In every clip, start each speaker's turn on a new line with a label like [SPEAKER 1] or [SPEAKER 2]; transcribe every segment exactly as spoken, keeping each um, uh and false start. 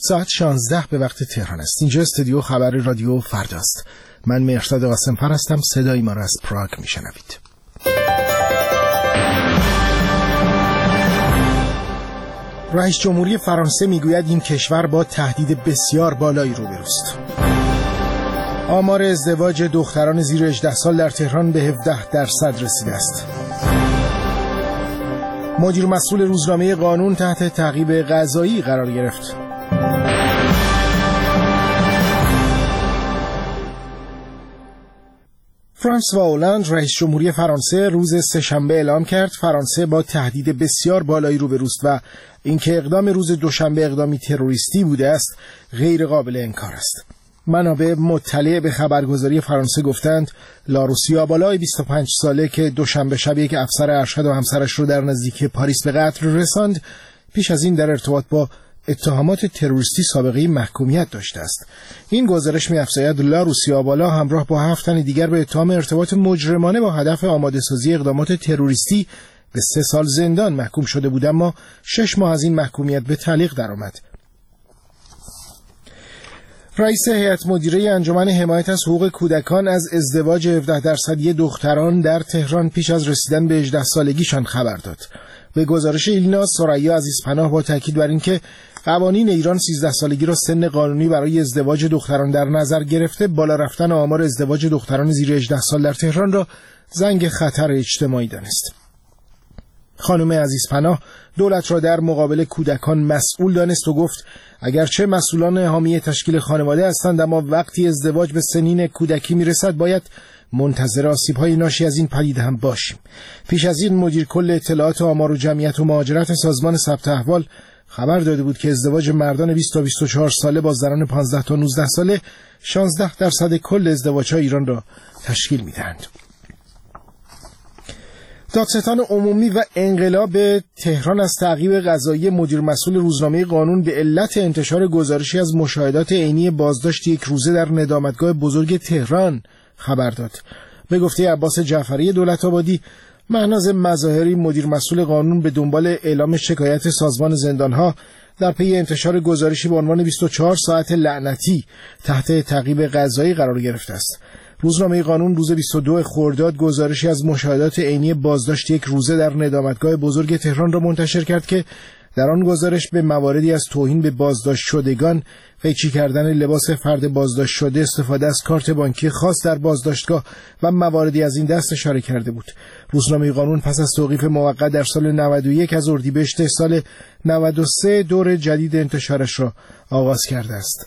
[SPEAKER 1] ساعت شانزده به وقت تهران است. اینجا استودیو خبر رادیو فرداست. من مهرداد قاسم‌فر هستم. صدای ما را از پراگ میشنوید. رئیس جمهوری فرانسه میگوید این کشور با تهدید بسیار بالایی روبروست. آمار ازدواج دختران زیر هجده سال در تهران به هفده درصد رسیده است. مدیر مسئول روزنامه قانون تحت تعقیب قضایی قرار گرفت. فرانسوا هولند رئیس جمهوری فرانسه روز سه‌شنبه اعلام کرد فرانسه با تهدید بسیار بالایی روبروست و اینکه اقدام روز دوشنبه اقدامی تروریستی بوده است غیر قابل انکار است. منابع مطلع به خبرگزاری فرانسه گفتند لاروسیا بالای بیست و پنج ساله که دوشنبه شب یک افسر ارشد و همسرش رو در نزدیکی پاریس به قتل رساند پیش از این در ارتباط با اتهامات تروریستی سابقه محکومیت داشته است. این گزارش می‌افزاید لاروسیا بالا همراه با هفت تن دیگر به اتهام ارتباط مجرمانه با هدف آماده‌سازی اقدامات تروریستی به سه سال زندان محکوم شده بود، اما شش ماه از این محکومیت به تعلیق درآمد. رئیس هیئت مدیره انجمن حمایت از حقوق کودکان از ازدواج هفده درصدی دختران در تهران پیش از رسیدن به هجده سالگیشان خبر داد. به گزارش ایلنا ثریا عزیزپناه با تاکید بر اینکه قوانین ایران سیزده سالگی را سن قانونی برای ازدواج دختران در نظر گرفته، بالا رفتن آمار ازدواج دختران زیر هجده سال در تهران را زنگ خطر اجتماعی دانست. خانم عزیزپناه دولت را در مقابل کودکان مسئول دانست و گفت اگرچه مسئولان حامی تشکیل خانواده هستند، اما وقتی ازدواج به سنین کودکی میرسد باید منتظر آسیب‌های ناشی از این پدیده هم باشیم. پیش از این مدیر کل اطلاعات آمار و جمعیت و مهاجرت سازمان ثبت احوال خبر داده بود که ازدواج مردان بیست تا بیست و چهار ساله با زنان پانزده تا نوزده ساله شانزده درصد کل ازدواج‌های ایران را تشکیل می‌دهند. دادستان عمومی و انقلاب تهران از تعقیب قضایی مدیر مسئول روزنامه قانون به علت انتشار گزارشی از مشاهدات عینی بازداشت یک روزه در ندامتگاه بزرگ تهران خبر داد. به گفته عباس جعفری دولت‌آبادی، مهناز مظاهری مدیر مسئول قانون به دنبال اعلام شکایت سازمان زندان‌ها در پی انتشار گزارشی با عنوان بیست و چهار ساعت لعنتی تحت تعقیب قضایی قرار گرفته است. روزنامه قانون روز بیست و دو خرداد گزارشی از مشاهدات عینی بازداشت یک روزه در ندامتگاه بزرگ تهران را منتشر کرد که در آن گزارش به مواردی از توهین به بازداشت شدگان، قیچی کردن لباس فرد بازداشت شده، استفاده از کارت بانکی خاص در بازداشتگاه و مواردی از این دست اشاره کرده بود. روزنامه قانون پس از توقیف موقت در سال نود و یک از اردیبهشت سال نود و سه دور جدید انتشارش را آغاز کرده است.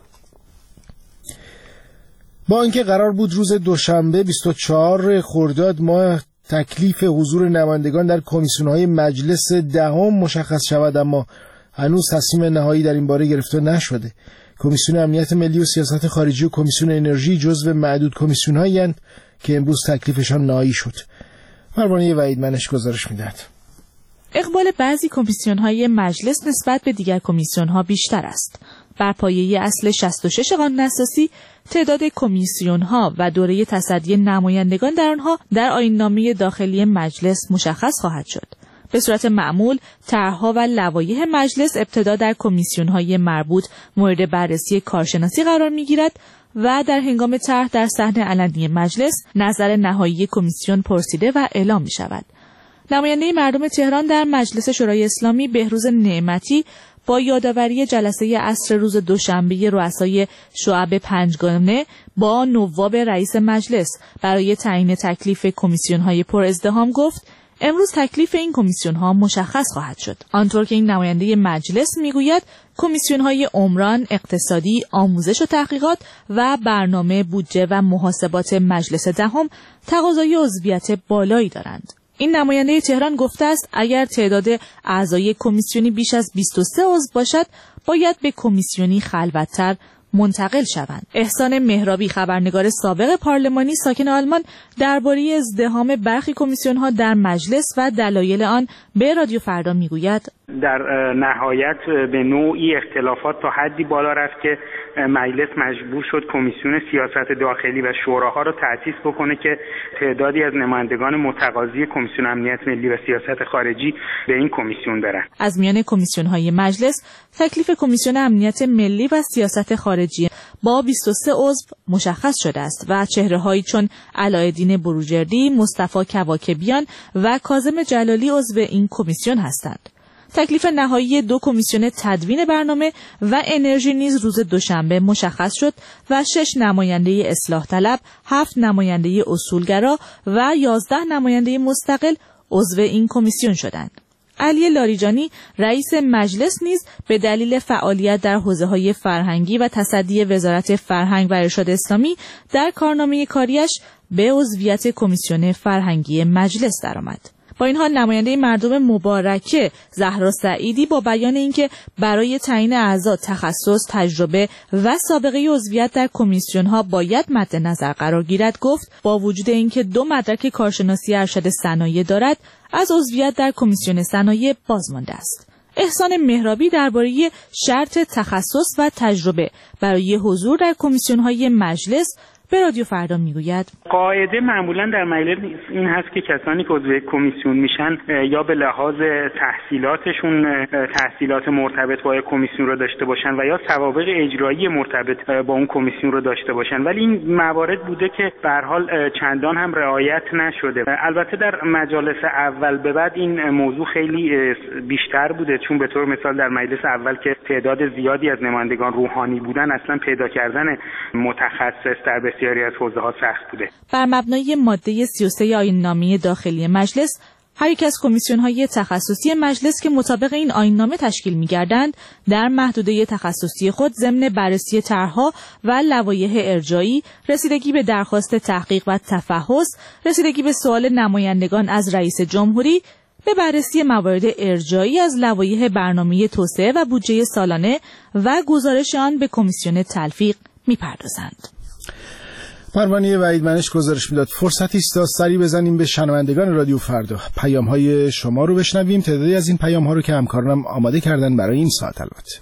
[SPEAKER 1] با اینکه قرار بود روز دوشنبه بیست و چهار خرداد ماه تکلیف حضور نمایندگان در کمیسیون‌های مجلس دهم مشخص شود، اما هنوز تصمیم نهایی در این باره گرفته نشده. کمیسیون امنیت ملی و سیاست خارجی و کمیسیون انرژی جزو معدود کمیسیون‌هایی هستند که امروز تکلیفشان نهایی شد. پروانه وحیدمنش گزارش می‌دهد.
[SPEAKER 2] اقبال بعضی کمیسیون‌های مجلس نسبت به دیگر کمیسیون‌ها بیشتر است. بر پایه اصل شصت و شش قانون اساسی تعداد کمیسیون‌ها و دوره تصدی نمایندگان در آنها در آیین‌نامه داخلی مجلس مشخص خواهد شد. به صورت معمول طرح‌ها و لوایح مجلس ابتدا در کمیسیون‌های مربوط مورد بررسی کارشناسی قرار می‌گیرد و در هنگام طرح در صحن علنی مجلس نظر نهایی کمیسیون پرسیده و اعلام می‌شود. نماینده مردم تهران در مجلس شورای اسلامی بهروز نعمتی با یادآوری جلسه عصر روز دوشنبه رؤسای شعب پنجگانه با نواب رئیس مجلس برای تعیین تکلیف کمیسیون‌های پر ازدحام گفت امروز تکلیف این کمیسیون‌ها مشخص خواهد شد. آنطور که این نماینده مجلس میگوید کمیسیون‌های عمران، اقتصادی، آموزش و تحقیقات و برنامه بودجه و محاسبات مجلس دهم تقاضای عضویت بالایی دارند. این نماینده تهران گفته است اگر تعداد اعضای کمیسیونی بیش از بیست و سه عضو باشد باید به کمیسیونی خلوت‌تر منتقل شوند. احسان مهرابی خبرنگار سابق پارلمانی ساکن آلمان درباره ازدحام برخی کمیسیون‌ها در مجلس و دلایل آن به رادیو فردا میگوید
[SPEAKER 3] در نهایت به نوعی اختلافات تا حدی بالا رفت که مجلس مجبور شد کمیسیون سیاست داخلی و شوراها را تأسیس بکنه که تعدادی از نمایندگان متقاضی کمیسیون امنیت ملی و سیاست خارجی به این کمیسیون برن.
[SPEAKER 2] از میان کمیسیون‌های مجلس تکلیف کمیسیون امنیت ملی و سیاست خارجی با بیست و سه عضو مشخص شده است و چهره‌هایی چون علایالدین بروجردی، مصطفی کواکبیان و کاظم جلالی عضو این کمیسیون هستند. تکلیف نهایی دو کمیسیون تدوین برنامه و انرژی نیز روز دوشنبه مشخص شد و شش نماینده اصلاح طلب، هفت نماینده اصولگرا و یازده نماینده مستقل عضو این کمیسیون شدند. علی لاریجانی رئیس مجلس نیز به دلیل فعالیت در حوزه‌های فرهنگی و تصدی وزارت فرهنگ و ارشاد اسلامی در کارنامه کاریش به عضویت کمیسیون فرهنگی مجلس درآمد. با این حال نماینده مردم مبارکه زهرا سعیدی با بیان اینکه برای تعیین اعضا تخصص، تجربه و سابقه عضویت در کمیسیون‌ها باید مد نظر قرار گیرد گفت با وجود اینکه دو مدرک کارشناسی ارشد صنایع دارد از عضویت در کمیسیون صنایع بازمانده است. احسان مهرابی درباره شرط تخصص و تجربه برای حضور در کمیسیون‌های مجلس به رادیو فردا میگوید
[SPEAKER 3] قاعده معمولا در مجلس این هست که کسانی که عضو کمیسیون میشن یا به لحاظ تحصیلاتشون تحصیلات مرتبط با کمیسیون رو داشته باشن و یا سوابق اجرایی مرتبط با اون کمیسیون رو داشته باشن، ولی این موارد بوده که به هر حال چندان هم رعایت نشده. البته در مجالس اول به بعد این موضوع خیلی بیشتر بوده، چون به طور مثال در مجلس اول که تعداد زیادی از نمایندگان روحانی بودن اصلا پیدا کردن متخصص در بسیاری از حوزه‌ها سخت بوده.
[SPEAKER 2] بر مبنای ماده سی و سه آیین‌نامه داخلی مجلس، هر یک از کمیسیون‌های تخصصی مجلس که مطابق این آیین‌نامه تشکیل می‌گردند، در محدوده تخصصی خود ضمن بررسی طرح‌ها و لوایح ارجاعی، رسیدگی به درخواست تحقیق و تفحص، رسیدگی به سوال نمایندگان از رئیس جمهوری، به بررسی موارد ارجاعی از لوایح برنامه توسعه و بودجه سالانه و گزارش آن به کمیسیون تلفیق می‌پردازند.
[SPEAKER 1] پروانه وحیدمنش گزارش میداد. فرصتی است تا سری بزنیم به شنوندگان رادیو فردا. پیام‌های شما رو بشنویم. تعدادی از این پیام‌ها رو که همکارانم آماده کردن برای این ساعت. البته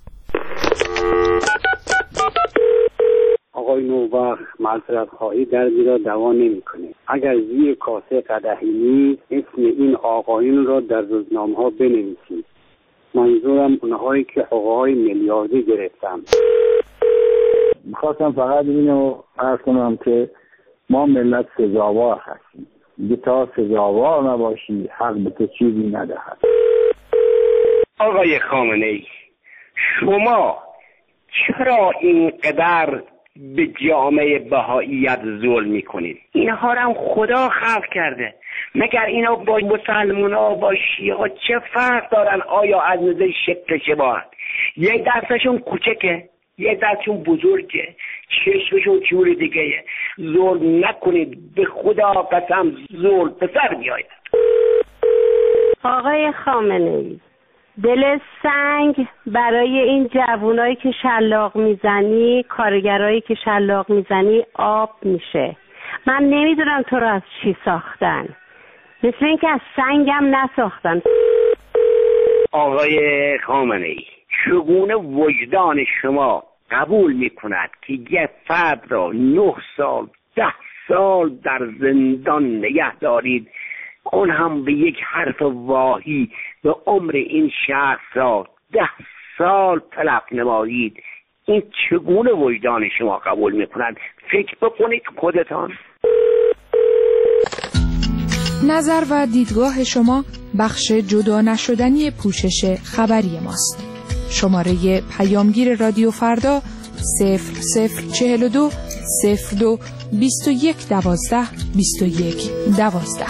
[SPEAKER 4] آقای نوبخت معذرت خواهی دردی را دوا نمی‌کنه. اگر زیر کاسه قدحی نیست اسم این آقایون را در روزنامه‌ها بنویسید. منظورم اونهایی که حقوق‌های میلیاردی گرفتن.
[SPEAKER 5] میخواستم فقط اینو عرض کنم که ما ملت سزاوار هستیم. دیگه تا سزاوار نباشی حق به تو چیزی ندهد.
[SPEAKER 6] آقای خامنه‌ای، شما چرا اینقدر به جامعه بهائیت ظلم میکنید؟ اینها رو هم خدا خلق کرده. مگر اینا با مسلمونا با شیعه چه فرق دارن؟ آیا از نظر شکل شباهت؟ یک دستشون کوچکه، یک دستشون بزرگه، چشمشون جور دیگه. ظلم نکنید، به خدا قسم ظلم به سر بیاید.
[SPEAKER 7] آقای خامنه‌ای، دل سنگ برای این جوانایی که شلاق میزنی، کارگرایی که شلاق میزنی آب میشه. من نمیدونم تو رو از چی ساختن، مثل این که از سنگم نساختن.
[SPEAKER 6] آقای خامنه‌ای، چگونه وجدان شما قبول میکند که یه فرد را نه سال ده سال در زندان نگه دارید، اون هم به یک حرف واهی به عمر این شخص را ده سال تلف نمایید؟ این چگونه وجدان شما قبول میکند؟ فکر بکنید خودتان.
[SPEAKER 8] نظر و دیدگاه شما بخش جدا نشدنی پوشش خبری ماست. شماره پیامگیر رادیو فردا صفر صفر چهل و دو صفر دو بیست و یک دوازده بیست و یک دوازده.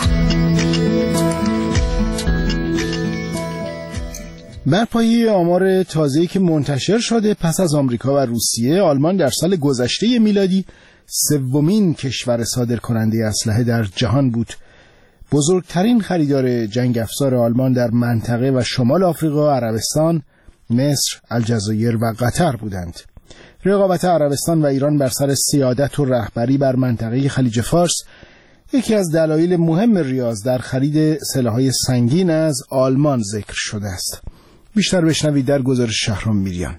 [SPEAKER 1] بر پایه آمار تازه‌ای که منتشر شده، پس از آمریکا و روسیه، آلمان در سال گذشته میلادی سومین کشور صادر کننده اسلحه در جهان بود. بزرگترین خریدار جنگ افزار آلمان در منطقه و شمال آفریقا، عربستان، مصر، الجزایر و قطر بودند. رقابت عربستان و ایران بر سر سیادت و رهبری بر منطقه خلیج فارس یکی از دلایل مهم ریاض در خرید سلاح‌های سنگین از آلمان ذکر شده است. بیشتر بشنوید در گزارش شهرام میریان.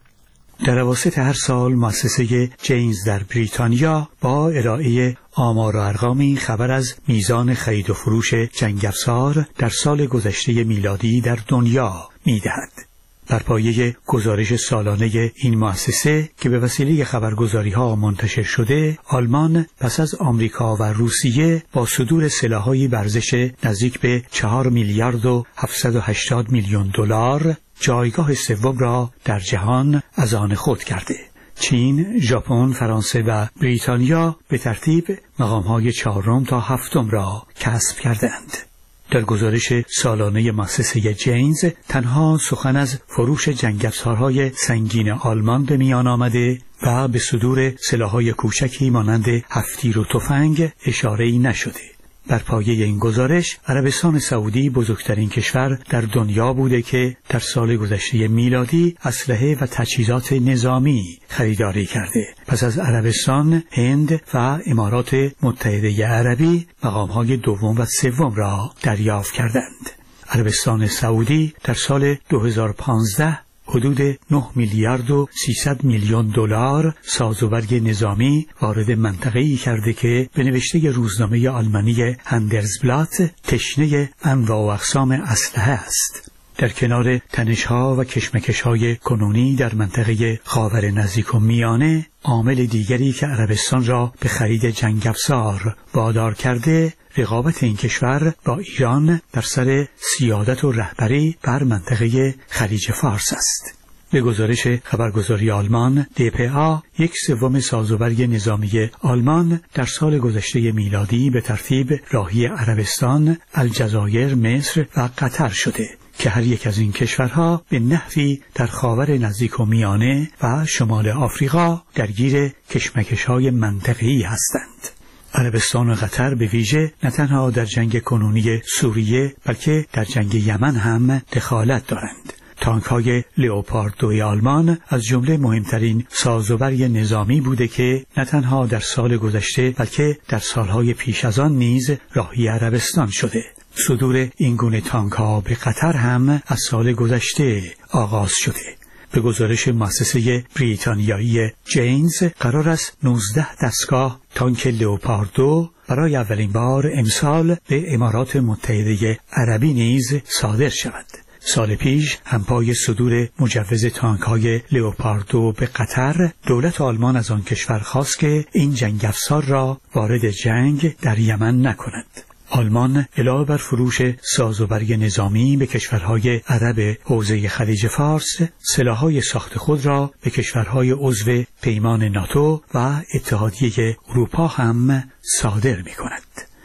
[SPEAKER 9] در اواسط هر سال مؤسسه جینز در بریتانیا با ارائه آمار و ارقامی خبر از میزان خرید و فروش جنگ افزار در سال گذشته میلادی در دنیا میدهد. بر پایه گزارش سالانه این مؤسسه که به وسیله خبرگزاری‌ها منتشر شده، آلمان پس از آمریکا و روسیه با صدور سلاح‌های ورزش نزدیک به چهار میلیارد و هفتصد و هشتاد میلیون دلار جایگاه سوم را در جهان از آن خود کرده. چین، ژاپن، فرانسه و بریتانیا به ترتیب مقام‌های چهارم تا هفتم را کسب کردند. در گزارش سالانه مؤسسه جینز تنها سخن از فروش جنگ افزارهای سنگین آلمان به میان آمده و به صدور سلاح‌های کوچکی مانند هفت‌تیر و تفنگ اشاره‌ای نشده. بر پایه این گزارش عربستان سعودی بزرگترین کشور در دنیا بوده که در سال گذشته میلادی اسلحه و تجهیزات نظامی خریداری کرده. پس از عربستان، هند و امارات متحده عربی مقام‌های دوم و سوم را دریافت کردند. عربستان سعودی در سال دو هزار و پانزده حدود نه میلیارد و سیصد میلیون دلار سازوبرگ نظامی وارد منطقه‌ای کرده که به نوشته روزنامه آلمانی هندرزبلات تشنه انواع و اقسام اسلحه است. در کنار تنش‌ها و کشمکش‌های کنونی در منطقه خاور نزدیک و میانه، عامل دیگری که عربستان را به خرید جنگ افزار وادار کرده، رقابت این کشور با ایران در سر سیادت و رهبری بر منطقه خلیج فارس است. به گزارش خبرگزاری آلمان دی پی آ، یک سوم سازوبرگ نظامی آلمان در سال گذشته میلادی به ترتیب راهی عربستان، الجزایر، مصر و قطر شده که هر یک از این کشورها به نحوی در خاور نزدیک و میانه و شمال آفریقا درگیر کشمکش‌های منطقه‌ای هستند. عربستان و قطر به ویژه نه تنها در جنگ کنونی سوریه بلکه در جنگ یمن هم دخالت دارند. تانک‌های لئوپارد دو آلمان از جمله مهمترین سازوبرگ نظامی بوده که نه تنها در سال گذشته بلکه در سالهای پیش از آن نیز راهی عربستان شده. صدور این گونه تانک‌ها به قطر هم از سال گذشته آغاز شده. به گزارش مؤسسه بریتانیایی جینز قرار است نوزده دستگاه تانک لئوپارد دو برای اولین بار امسال به امارات متحده عربی نیز صادر شود. سال پیش همپای صدور مجوز تانک‌های لئوپارد دو به قطر، دولت آلمان از آن کشور خواست که این جنگ افزار را وارد جنگ در یمن نکند. آلمان علاوه بر فروش سازوبرگ نظامی به کشورهای عرب حوزه خلیج فارس، سلاح‌های ساخت خود را به کشورهای عضو پیمان ناتو و اتحادیه اروپا هم صادر می‌کند.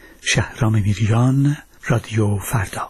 [SPEAKER 9] شهرام میریان، رادیو فردا.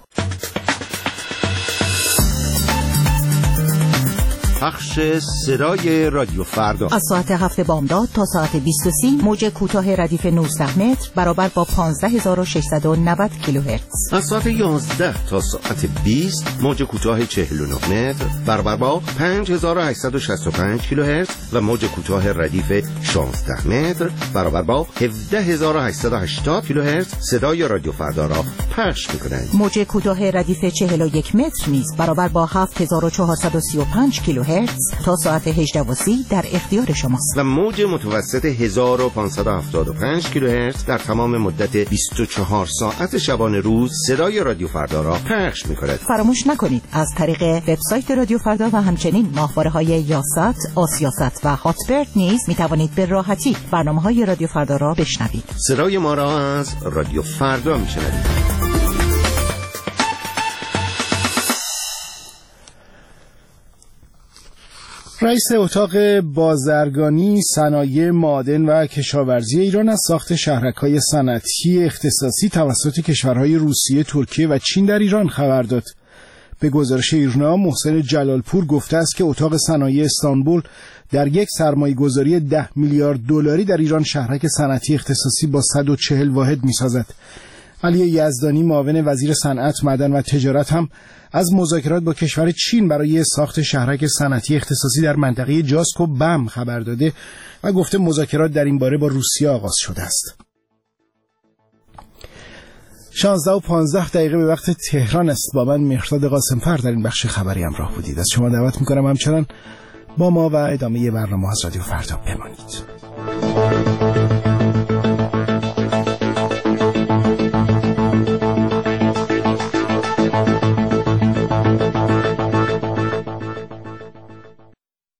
[SPEAKER 10] پخش صدای رادیو فردا
[SPEAKER 11] از ساعت هفت بامداد تا ساعت بیست و سه موج کوتاه ردیف نوزده متر برابر با پانزده هزار و ششصد و نود کیلوهرتز.
[SPEAKER 10] از ساعت یازده تا ساعت بیست موج کوتاه چهل و نه متر برابر با پنج هزار و هشتصد و شصت و پنج کیلوهرتز و موج کوتاه ردیف شانزده متر برابر با هفده هزار و هشتصد و هشتاد کیلوهرتز صدای رادیو فردا را پخش می‌کنند.
[SPEAKER 11] موج کوتاه ردیف چهل و یک متر نیز برابر با هفت هزار و چهارصد و سی و پنج کیلوهرتز تا ساعت هجده و سی در اختیار شماست.
[SPEAKER 10] و موج متوسط هزار و پانصد و هفتاد و پنج کیلوهرتز در تمام مدت بیست و چهار ساعت شبانه روز صدای رادیو فردا را پخش می‌کند.
[SPEAKER 11] فراموش نکنید از طریق وبسایت رادیو فردا و همچنین ماهواره‌های یاست، آسیاست و هاتبرد نیز می‌توانید به راحتی برنامه‌های رادیو فردا را بشنوید.
[SPEAKER 10] صدای ما را از رادیو فردا می‌شنوید.
[SPEAKER 1] رئیس اتاق بازرگانی، صنایع معدن و کشاورزی ایران از ساخت شهرک‌های صنعتی اختصاصی توسط کشورهای روسیه، ترکیه و چین در ایران خبر داد. به گزارش ایرنا، محسن جلالپور گفته است که اتاق صنایع استانبول در یک سرمایه‌گذاری ده میلیارد دلاری در ایران شهرک صنعتی اختصاصی با صد و چهل واحد می‌سازد. علی یزدانی معاون وزیر صنعت، معدن و تجارت هم از مذاکرات با کشور چین برای ساخت شهرک صنعتی اختصاصی در منطقه جاسک و بم خبر داده و گفته مذاکرات در این باره با روسیه آغاز شده است. شانزده و پانزده دقیقه به وقت تهران است. با من مهرداد قاسم‌فر در این بخش خبری همراه بودید. از شما دعوت میکنم همچنان با ما و ادامه برنامه از رادیو فردا بمانید.